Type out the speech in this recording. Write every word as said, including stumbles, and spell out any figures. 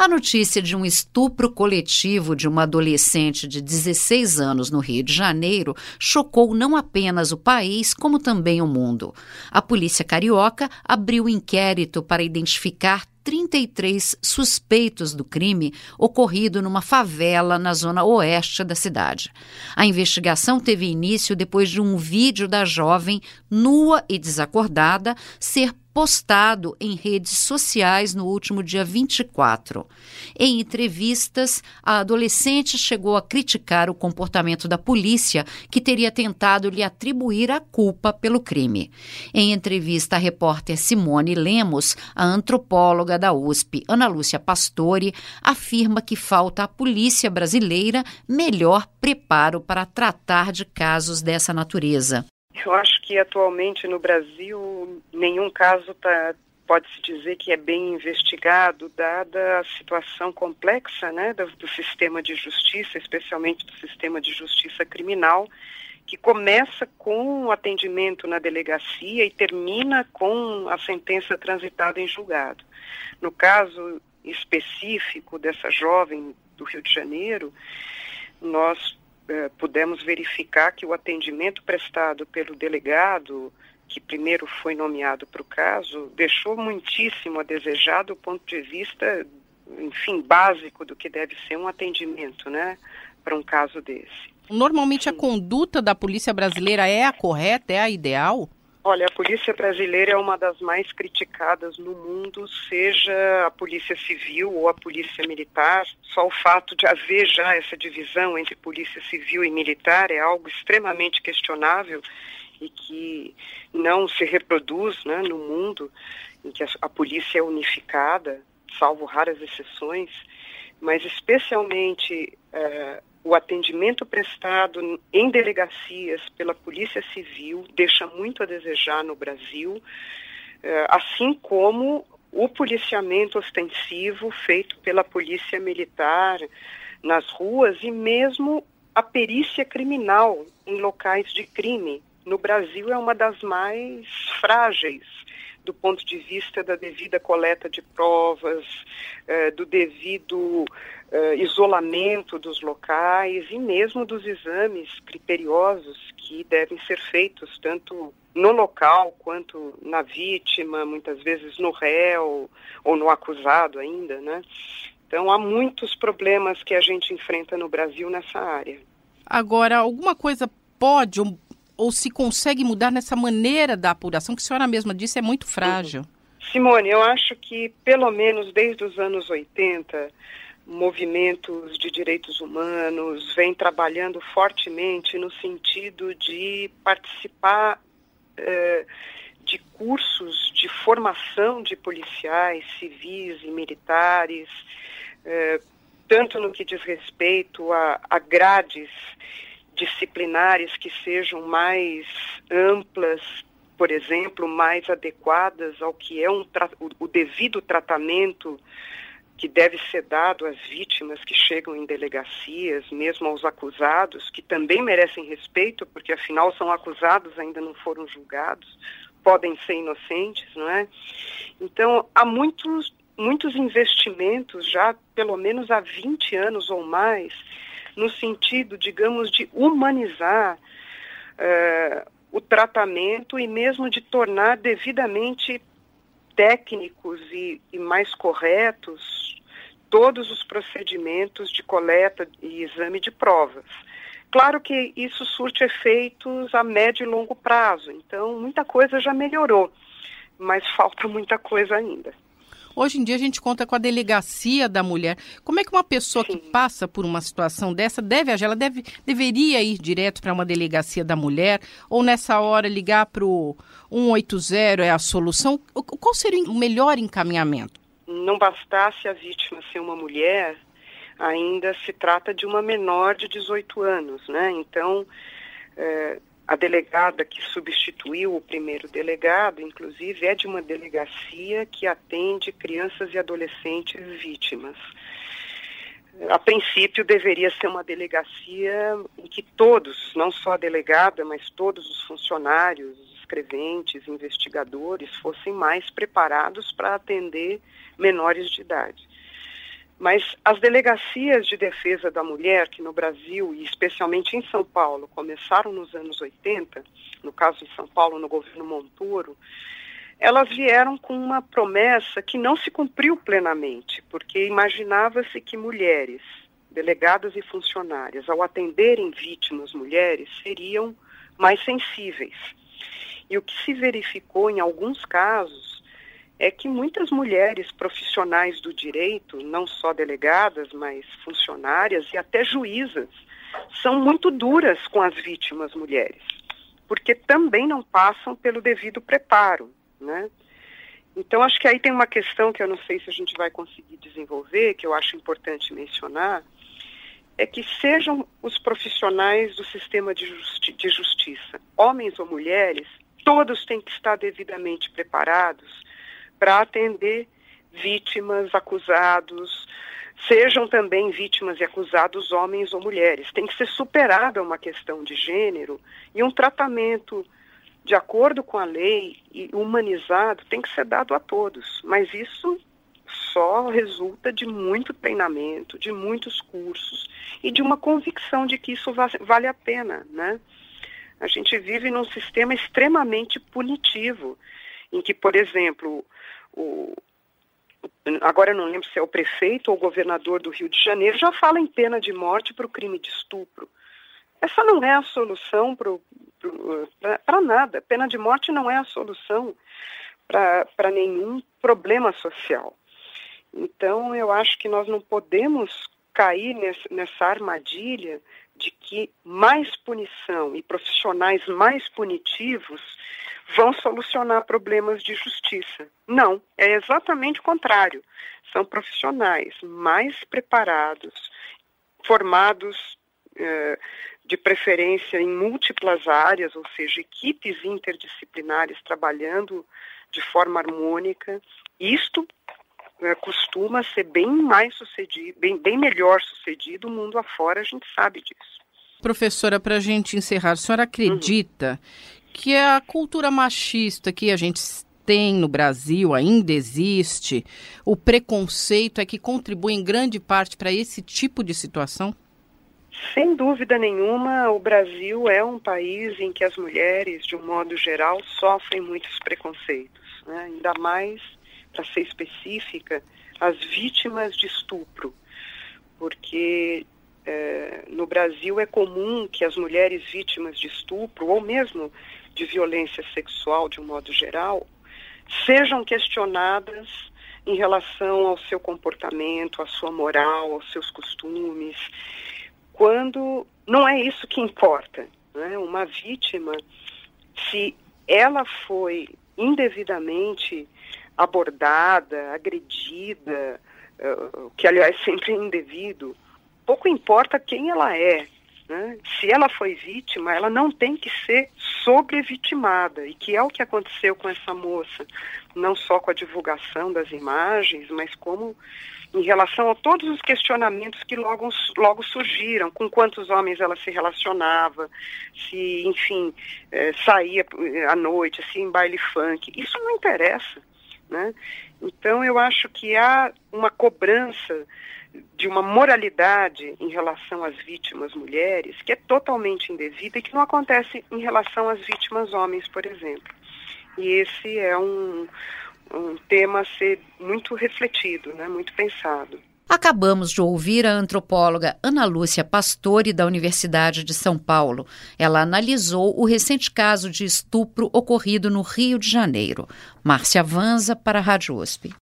A notícia de um estupro coletivo de uma adolescente de dezesseis anos no Rio de Janeiro chocou não apenas o país, como também o mundo. A polícia carioca abriu inquérito para identificar trinta e três suspeitos do crime ocorrido numa favela na zona oeste da cidade. A investigação teve início depois de um vídeo da jovem, nua e desacordada, ser postado em redes sociais no último dia vinte e quatro. Em entrevistas, a adolescente chegou a criticar o comportamento da polícia, que teria tentado lhe atribuir a culpa pelo crime. Em entrevista à repórter Simone Lemos, a antropóloga da U S P, Ana Lúcia Pastore, afirma que falta à polícia brasileira melhor preparo para tratar de casos dessa natureza. Eu acho que atualmente no Brasil nenhum caso tá, pode-se dizer que é bem investigado, dada a situação complexa, né, do, do sistema de justiça, especialmente do sistema de justiça criminal, que começa com o atendimento na delegacia e termina com a sentença transitada em julgado. No caso específico dessa jovem do Rio de Janeiro, nós Uh, pudemos verificar que o atendimento prestado pelo delegado, que primeiro foi nomeado para o caso, deixou muitíssimo a desejar do ponto de vista, enfim, básico do que deve ser um atendimento, né, para um caso desse. Normalmente Sim. A conduta da polícia brasileira é a correta, é a ideal? Olha, a polícia brasileira é uma das mais criticadas no mundo, seja a polícia civil ou a polícia militar. Só o fato de haver já essa divisão entre polícia civil e militar é algo extremamente questionável e que não se reproduz, né, no mundo, em que a, a polícia é unificada, salvo raras exceções, mas especialmente Uh, o atendimento prestado em delegacias pela Polícia Civil deixa muito a desejar no Brasil, assim como o policiamento ostensivo feito pela Polícia Militar nas ruas e mesmo a perícia criminal em locais de crime. No Brasil é uma das mais frágeis do ponto de vista da devida coleta de provas, eh, do devido eh, isolamento dos locais e mesmo dos exames criteriosos que devem ser feitos tanto no local quanto na vítima, muitas vezes no réu ou no acusado ainda, né? Então há muitos problemas que a gente enfrenta no Brasil nessa área. Agora, alguma coisa pode ou ou se consegue mudar nessa maneira da apuração, que a senhora mesma disse é muito frágil? Uhum. Simone, eu acho que pelo menos desde os anos oitenta, movimentos de direitos humanos vêm trabalhando fortemente no sentido de participar eh, de cursos de formação de policiais, civis e militares, eh, tanto no que diz respeito a, a grades disciplinares que sejam mais amplas, por exemplo, mais adequadas ao que é um tra- o, o devido tratamento que deve ser dado às vítimas que chegam em delegacias, mesmo aos acusados, que também merecem respeito, porque afinal são acusados, ainda não foram julgados, podem ser inocentes, não é? Então, há muitos, muitos investimentos já, pelo menos há vinte anos ou mais, no sentido, digamos, de humanizar uh, o tratamento e mesmo de tornar devidamente técnicos e, e mais corretos todos os procedimentos de coleta e exame de provas. Claro que isso surte efeitos a médio e longo prazo, então muita coisa já melhorou, mas falta muita coisa ainda. Hoje em dia a gente conta com a delegacia da mulher. Como é que uma pessoa Sim. que passa por uma situação dessa deve agir? Ela deve, deveria ir direto para uma delegacia da mulher ou nessa hora ligar para o um oito zero é a solução? Qual seria o melhor encaminhamento? Não bastasse a vítima ser uma mulher, ainda se trata de uma menor de dezoito anos, né? Então, é, a delegada que substituiu o primeiro delegado, inclusive, é de uma delegacia que atende crianças e adolescentes vítimas. A princípio, deveria ser uma delegacia em que todos, não só a delegada, mas todos os funcionários, escreventes, investigadores, fossem mais preparados para atender menores de idade. Mas as delegacias de defesa da mulher, que no Brasil, e especialmente em São Paulo, começaram nos anos oitenta, no caso em São Paulo, no governo Montoro, elas vieram com uma promessa que não se cumpriu plenamente, porque imaginava-se que mulheres, delegadas e funcionárias, ao atenderem vítimas mulheres, seriam mais sensíveis. E o que se verificou em alguns casos é que muitas mulheres profissionais do direito, não só delegadas, mas funcionárias e até juízas, são muito duras com as vítimas mulheres, porque também não passam pelo devido preparo, né? Então, acho que aí tem uma questão que eu não sei se a gente vai conseguir desenvolver, que eu acho importante mencionar, é que sejam os profissionais do sistema de, justi- de justiça, homens ou mulheres, todos têm que estar devidamente preparados para atender vítimas, acusados, sejam também vítimas e acusados homens ou mulheres. Tem que ser superada uma questão de gênero e um tratamento de acordo com a lei e humanizado tem que ser dado a todos. Mas isso só resulta de muito treinamento, de muitos cursos e de uma convicção de que isso va- vale a pena, né? A gente vive num sistema extremamente punitivo, em que, por exemplo, o, agora eu não lembro se é o prefeito ou o governador do Rio de Janeiro, já fala em pena de morte para o crime de estupro. Essa não é a solução para nada. Pena de morte não é a solução para nenhum problema social. Então, eu acho que nós não podemos cair nessa, nessa armadilha de que mais punição e profissionais mais punitivos vão solucionar problemas de justiça. Não, é exatamente o contrário. São profissionais mais preparados, formados eh, de preferência em múltiplas áreas, ou seja, equipes interdisciplinares trabalhando de forma harmônica. Isto eh, costuma ser bem mais sucedido, bem, bem melhor sucedido mundo afora, a gente sabe disso. Professora, para a gente encerrar, a senhora acredita uhum. que a cultura machista que a gente tem no Brasil ainda existe, o preconceito é que contribui em grande parte para esse tipo de situação? Sem dúvida nenhuma, o Brasil é um país em que as mulheres, de um modo geral, sofrem muitos preconceitos, né? Ainda mais, para ser específica, as vítimas de estupro, porque é, no Brasil é comum que as mulheres vítimas de estupro, ou mesmo de violência sexual de um modo geral, sejam questionadas em relação ao seu comportamento, à sua moral, aos seus costumes, quando não é isso que importa, né? Uma vítima, se ela foi indevidamente abordada, agredida, uh, que aliás sempre é indevido, pouco importa quem ela é, né? Se ela foi vítima, ela não tem que ser sobrevitimada, e que é o que aconteceu com essa moça, não só com a divulgação das imagens, mas como em relação a todos os questionamentos que logo, logo surgiram, com quantos homens ela se relacionava, se, enfim, eh, saía à noite, se em baile funk, isso não interessa, né? Então eu acho que há uma cobrança de uma moralidade em relação às vítimas mulheres que é totalmente indevida e que não acontece em relação às vítimas homens, por exemplo. E esse é um, um tema a ser muito refletido, né, muito pensado. Acabamos de ouvir a antropóloga Ana Lúcia Pastore, da Universidade de São Paulo. Ela analisou o recente caso de estupro ocorrido no Rio de Janeiro. Márcia Vanza, para a Rádio U S P.